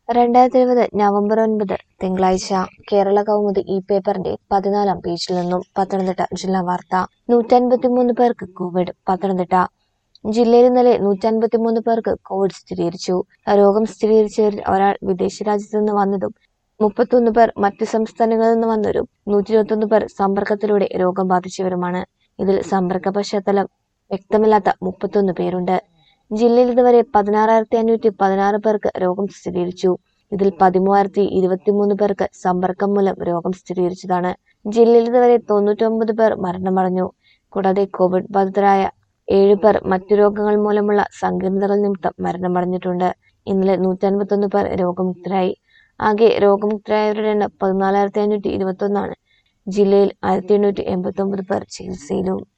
2020 November 9 തിങ്കളാഴ്ച കേരള കൗമുദി ഈ പേപ്പറിന്റെ 14-ാം പേജിൽ നിന്നും പത്തനംതിട്ട ജില്ലാ വാർത്ത. 153 പേർക്ക് കോവിഡ്. പത്തനംതിട്ട ജില്ലയിൽ ഇന്നലെ 153 പേർക്ക് കോവിഡ് സ്ഥിരീകരിച്ചു. രോഗം സ്ഥിരീകരിച്ചവരിൽ ഒരാൾ വിദേശ രാജ്യത്തു നിന്ന് വന്നതും 31 പേർ മറ്റ് സംസ്ഥാനങ്ങളിൽ നിന്ന് വന്നവരും 121 പേർ സമ്പർക്കത്തിലൂടെ രോഗം ബാധിച്ചവരുമാണ്. ഇതിൽ സമ്പർക്ക പശ്ചാത്തലം വ്യക്തമല്ലാത്ത 31 പേരുണ്ട്. ജില്ലയിൽ ഇതുവരെ 16,516 പേർക്ക് രോഗം സ്ഥിരീകരിച്ചു. ഇതിൽ 13,023 പേർക്ക് സമ്പർക്കം മൂലം രോഗം സ്ഥിരീകരിച്ചതാണ്. ജില്ലയിൽ ഇതുവരെ 99 പേർ മരണമടഞ്ഞു. കൂടാതെ കോവിഡ് ബാധിതരായ 7 പേർ മറ്റു രോഗങ്ങൾ മൂലമുള്ള സങ്കീർണതകൾ നിമിത്തം മരണമടഞ്ഞിട്ടുണ്ട്. ഇന്നലെ 151 പേർ രോഗമുക്തരായി. ആകെ രോഗമുക്തരായവരുടെ എണ്ണം 14,521 ആണ്. ജില്ലയിൽ 1,889 പേർ ചികിത്സയിലും.